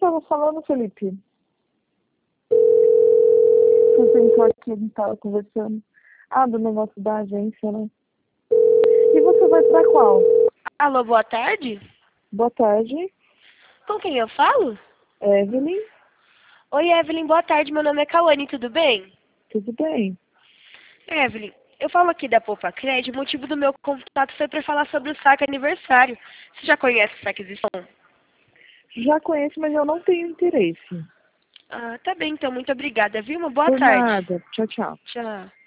estava falando, Felipe? Você sentou aqui, a gente estava conversando. Ah, do negócio da agência, né? E você vai pra qual? Alô, boa tarde? Boa tarde, Com quem eu falo? Evelyn. Oi, Evelyn, boa tarde. Meu nome é Cauane, tudo bem? Tudo bem? Evelyn, eu falo aqui da Poupa Cred. O motivo do meu contato foi para falar sobre o saque aniversário. Você já conhece o saque aquisição? Já conheço, mas eu não tenho interesse. Ah, tá bem, então. Muito obrigada, viu? Uma boa Por tarde. nada. Tchau, tchau. Tchau.